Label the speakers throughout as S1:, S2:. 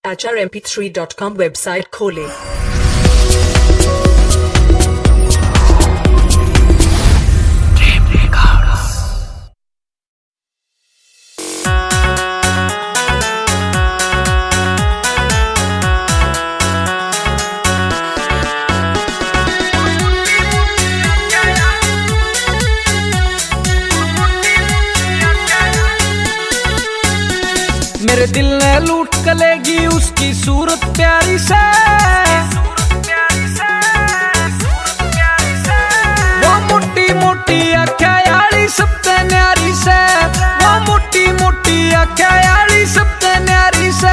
S1: HRMP3.com website खोलें।
S2: मेरे दिल ने लूट कलेगी उसकी सूरत प्यारी से, वो मोटी मोटी आँखें यारी सबसे न्यारी से, वो मोटी मोटी आँखें यारी सबसे न्यारी से।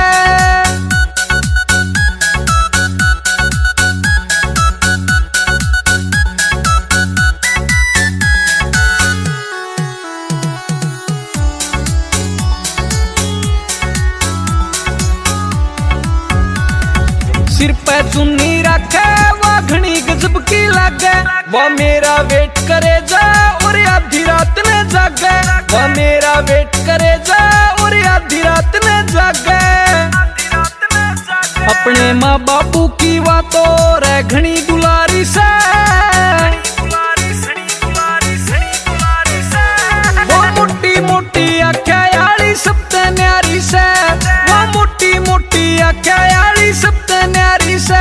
S2: सिर पे चुन्नी रखे वो घनी गजब की लागे, वो मेरा वेट करे जा और आधी रात ने जागे, वो मेरा वेट करे जा और आधी रात ने जागे। अपने माँ बापू की बातों रे घनी दुलारी से, वो मोटी मोटी आँखें यारी सबसे न्यारी से, वो मोटी मोटी आँखें यारी सबसे न्यारी से।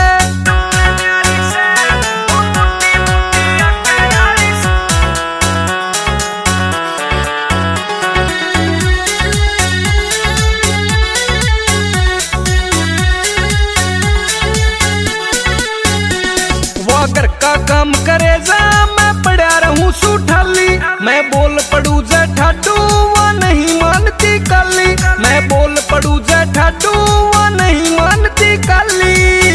S2: वो घर का काम करे जा मैं पड़ा रहूं सूठाली, मैं बोल पड़ू जे ठाडू वो नहीं मानती काली, मैं बोल पड़ू जे ठाडू वो नहीं मानती काली।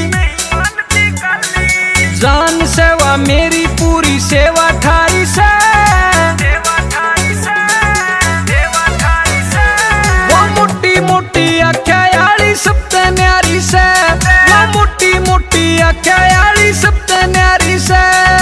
S2: जान सेवा मेरी पूरी सेवा ठाई से, वो मोटी मोटी आँखें यारी सबसे न्यारी से, वो मोटी मोटी आँखें यारी सबसे न्यारी से।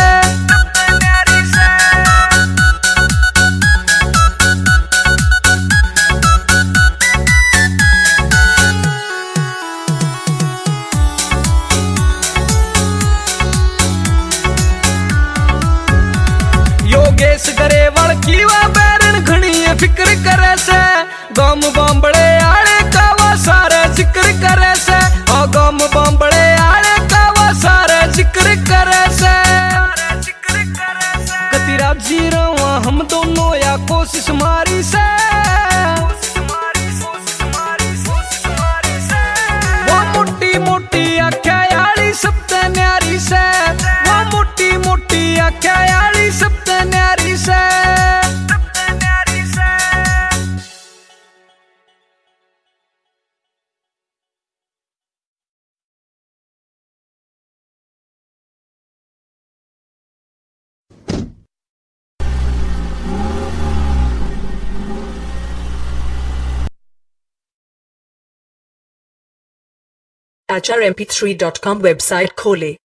S2: योगेश गरेवाल की वा बैरन घनी फिक्र करे से, गम बम्बड़े आड़े का वा सारे जिक्र करे से, और गम बम्बड़े आड़े का वा सारे जिक्र करे से। कतिरा जी रहा हम दोनों या कोशिश मारी से, वो मोटी मोटी आँखें यारी सबसे न्यारी से, वो मोटी मोटी आँखें यारी सबसे न्यारी से।
S1: HRMP3.com वेबसाइट खोलें।